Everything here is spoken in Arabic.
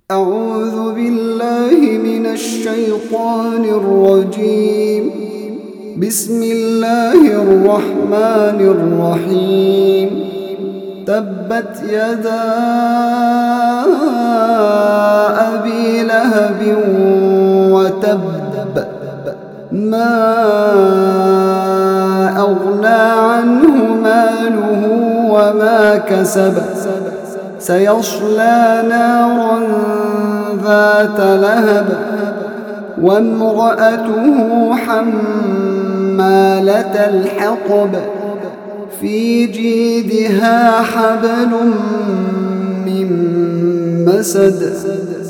أعوذ بالله من الشيطان الرجيم. بسم الله الرحمن الرحيم. تبت يدا أبي لهب وتب، ما أغنى عنه ماله وما كسب، سيصلى نارا ذات لهب، وامرأته حمالة الحطب، في جيدها حبل من مسد.